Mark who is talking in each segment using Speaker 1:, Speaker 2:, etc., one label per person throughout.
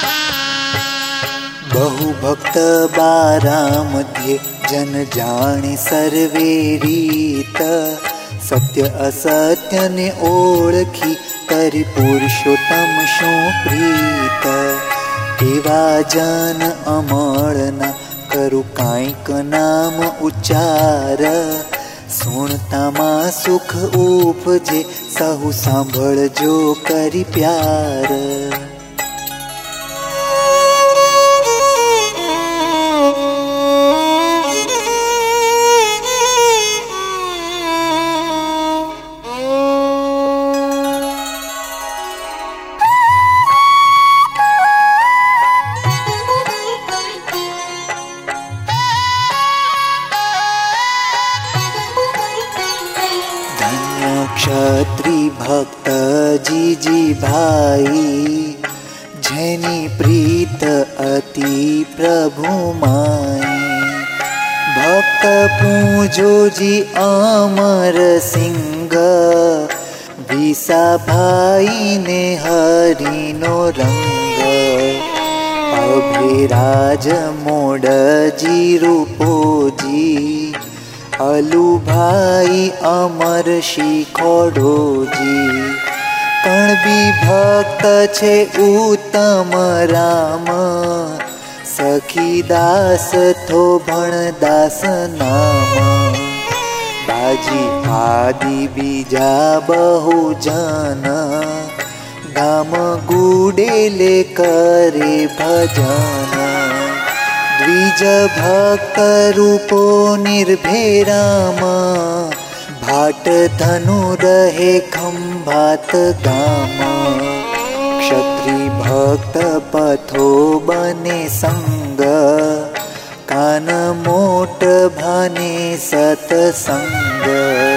Speaker 1: बहु भक्त बारा मध्ये जन जाणे सर्वे रीत, सत्य असत्य ने ओळखी करी पुरुषोत्तम शो प्रीत। एवा जन अमळना करू कांईक नाम उच्चार, सुणतामा सुख उपजे सहु सांभळजो करी प्यार। क्षत्री भक्त जीजी भाई, जेनी प्रीत अति प्रभु माई। भक्त पूजो जी अमर सिंह, विसा भाई ने हरि नो रंग। अभिराज मोड जी रूपो जी, अलू भाई अमर शिखोडो जी। कण भी भक्त छे उत्तम राम, सखी दास थो भण दास नाम। बाजी आदि बीजा बहु जन, गाम गुडेले करे भजन। द्विज भक्त रूपो निर्भय राम, भाट धनु रहे खंभात गाम। क्षत्रि भक्त पथो बने संग, कान मोट भाने सतसंग।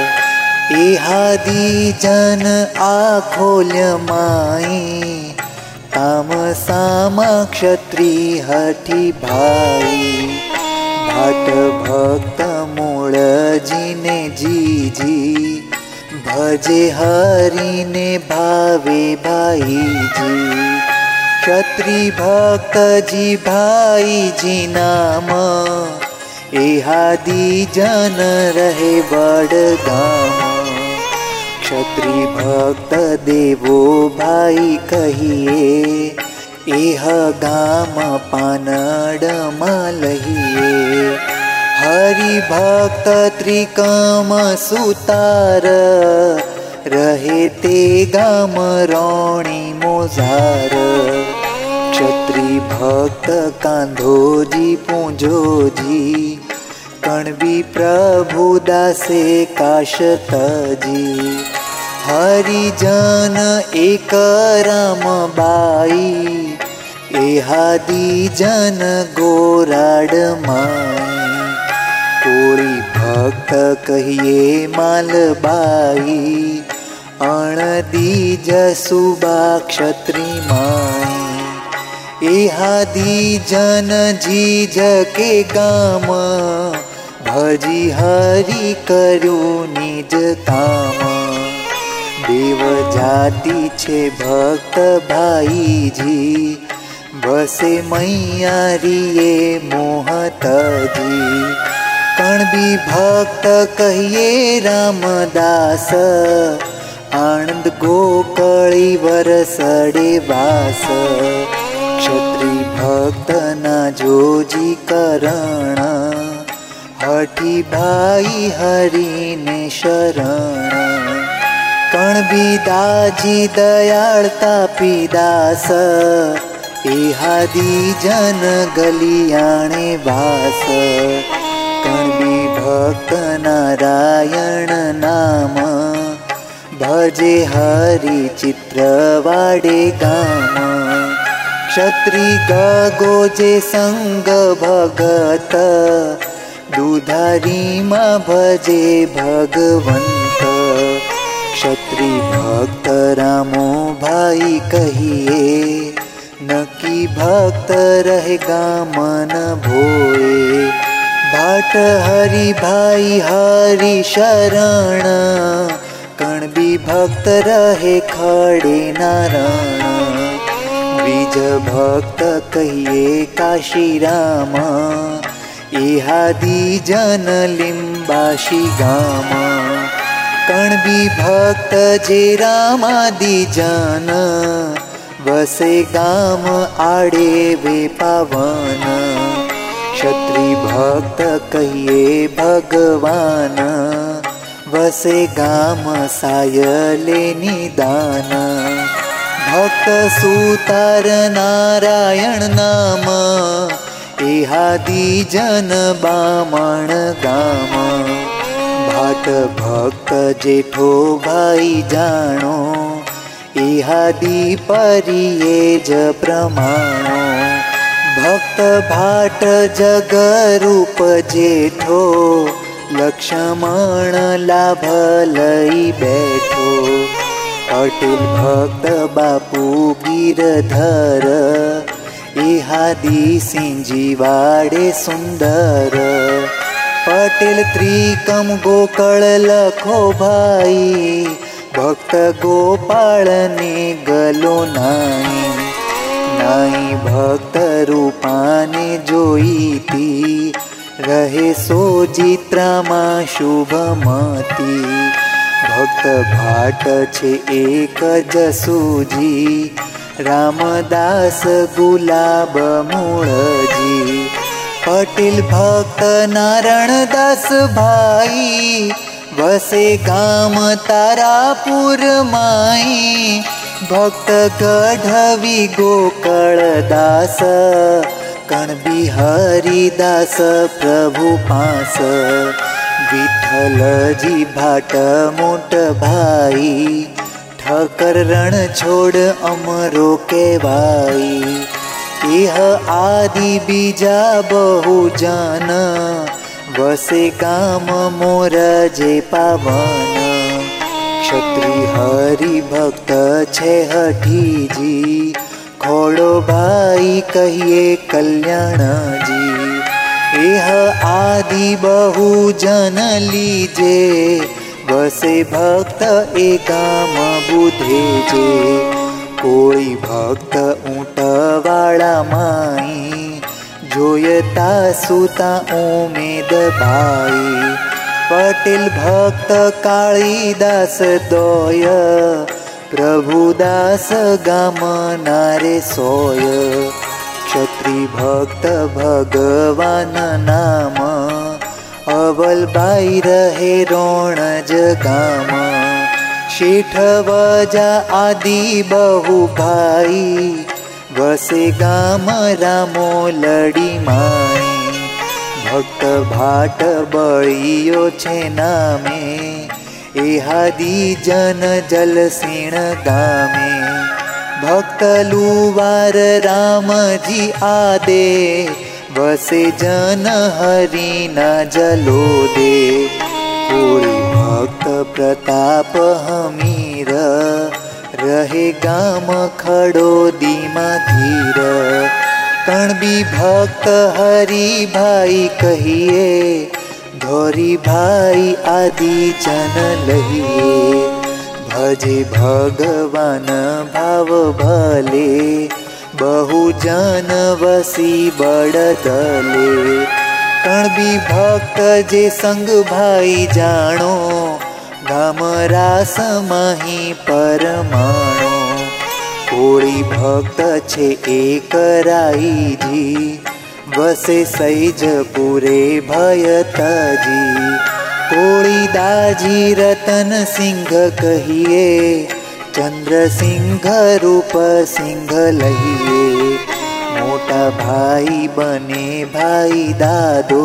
Speaker 1: एहादि जन आखोल्य माई, ताम सामा क्षत्रि हठी भाई। भाट भक्त मूळ जीने जीजी, भजे हरि ने भावे भाई जी। क्षत्रि भक्त जी भाई जी नाम, एहादि जन रहे बड़ गाम। क्षत्रि भक्त देवो भाई कहिए, एह गाम पानड लहिए। हरि भक्त त्रिकम सुतार, रहे ते गाम रोणी मोजार। क्षत्रि भक्त कांधोजी पूंजोजी, कणबी प्रभु दासे काशतजी। हरिजन एक राम बाई, एहादि जन गोराड माई। कोड़ी भक्त कहिए मालबाई, अणदी जसुबा क्षत्रि माई। एहादि जन जीज के गाम, भजी हरि करु निज काम। देव जाति छे भक्त भाई जी, बसे मैयारिये मोहत जी। कण भी भक्त कहिए रामदास, आनंद गोकळी वरसड़े वास। क्षत्रि भक्त ना जोजी करण, हठी भाई हरि ने शरण। कण भी दाजी दयाळता पीदास, एहादि जन गलियाणे वास। कण भी भक्त नारायण नाम, भजे हरि चित्रवाडे गाम। क्षत्रि गगोजे संग भगत, दुधारी मा भजे भगवंत। क्षत्रि भक्त रामो भाई कहिए, नकी भक्त रहेगा मन भोए। भाट हरि भाई हरि शरण, कण भी भक्त रहे खड़े नारायण। द्विज भक्त कहिए काशी राम, इहादी जन लिंबाशी गाम। कणबी भक्त जे रामादि जन, वसे गाम आड़े वे पावन। क्षत्रि भक्त कहिए भगवान, वसे गाम सायले निदान। भक्त सुतार नारायण नाम, इहादी जन बामण गाम। भाट भक्त जेठो भाई जाणो, इहादी परिये ज प्रमाणो। भक्त भाट जग रूप जेठो, लक्ष्मण लाभ लई बैठो। अटिल भक्त बापू गिरधर, इहादी सिंजीवाड़े सुंदर। पटेल त्रिकम गोकळ लखो भाई, भक्त गोपाल ने गलो नाई। नाई भक्त रूपाने जोईती, रहे सोजित्रा शुभमती। भक्त भाट छे एक जसूजी, रामदास गुलाब मूळजी। पटेल भक्त नारायण दास भाई, वसे गाम तारापुर माई। भक्त गढ़वी गोकळ दास, कणबी हरिदास प्रभु पास। विठ्ठलजी भाट मोट भाई, ठकर रण छोड़ अमरो केवाई। इह आदि बीजा बहु जन, वसे गाम मोरजे पावन। क्षत्रि हरि भक्त छे हठीजी, खोड़ो भाई कहिए कल्याण जी। एह आदि बहु जन लीजे, वसे भक्त एकाम बुधे जे। कोई भक्त ऊँटवाड़ा माई, जोयता सुता उमेद भाई। पटेल भक्त कालिदास दोय, प्रभुदास गाम नारे सोय। क्षत्रि भक्त भगवान नाम, अवल बाई रहे रोणज गाम। शेठ वजा आदि बहु भाई, वसे गाम रामो लड़ी माई। भक्त भाट बळियो छे नामे, इहादी जन जलसीण गामे। भक्त लुवार रामजी आदे, वसे जन हरिना जलो दे। कोई भक्त प्रताप हमीर, रहे गाम खड़ो दीमा धीर। कणबी भक्त हरि भाई कहिए, धोरी भाई आदि जन लहिए। भजे भगवान भाव भले, बहु जन वसी बड़दले। कणबी भक्त जे संग भाई जाणो, गाम रास माही परमाणो। कोई भक्त छे एक राईजी, वसे सैजपुरे भयतजी। कोई दाजी रतन सिंह कहिए, चंद्र सिंह रूप सिंह लहिए। मोटा भाई बने भाई दादो,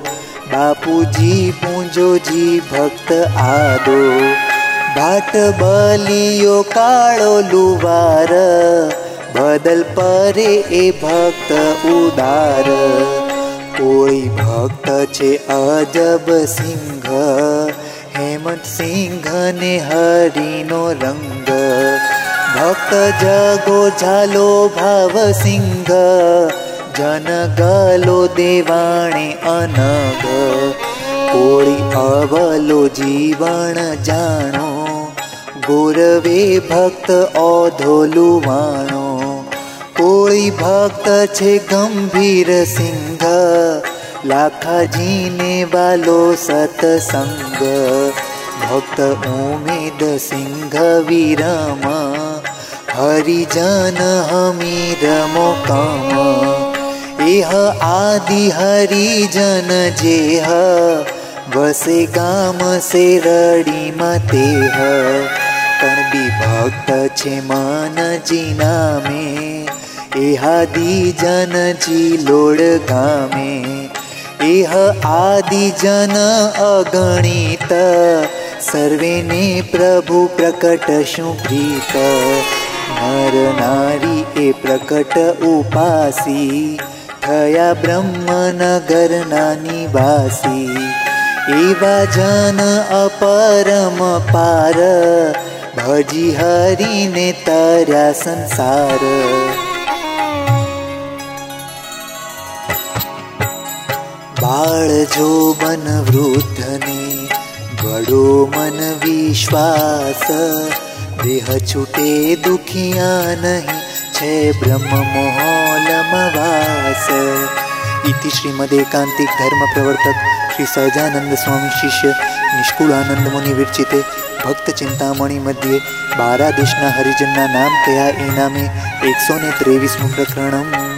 Speaker 1: बापूजी पूंजो जी भक्त आदो। भाट बलियो काळो लुवार, बदल परे ए भक्त उदार। कोई भक्त छे अजब सिंह, हेमंत सिंह ने हरिनो रंग। भक्त जगो झालो भाव सिंह, जन गलो देवाणे अनग। कोई अवलो जीवन जाणो, गोरवे भक्त ओधोलुवाणो। कोई भक्त छे गंभीर सिंह, लाखाजीने वालो सतसंग। भक्त उमेद सिंह विरम, हरिजन हमीर मोकम। एह आदि हरिजन जेह, वसे गाम से रड़ी मतेह। कणबी भक्त छे मन जी नामे, एहादि जन जी लोड गामे। एह आदि जन अगणित, सर्वे ने प्रभु प्रकट शु प्रीत। नर नारी ए प्रकट उपासी, थया ब्रह्म नगर ना निवासी। एवा जन अपरम पार, भजी हरि ने तरया संसार। बाळ जो बन वृद्ध ने, बड़ो मन विश्वास। देह छूटे दुखिया नहीं, छे ब्रह्म मोहलम वास। इति श्रीमदेकांतिक धर्म प्रवर्तक श्री सहजानंद स्वामी शिष्य निष्कुलानंद मुनि विरचिते भक्त चिंतामणि मध्ये 12 देशना हरिजनना नाम कया ए नामे 123 प्रकरणम।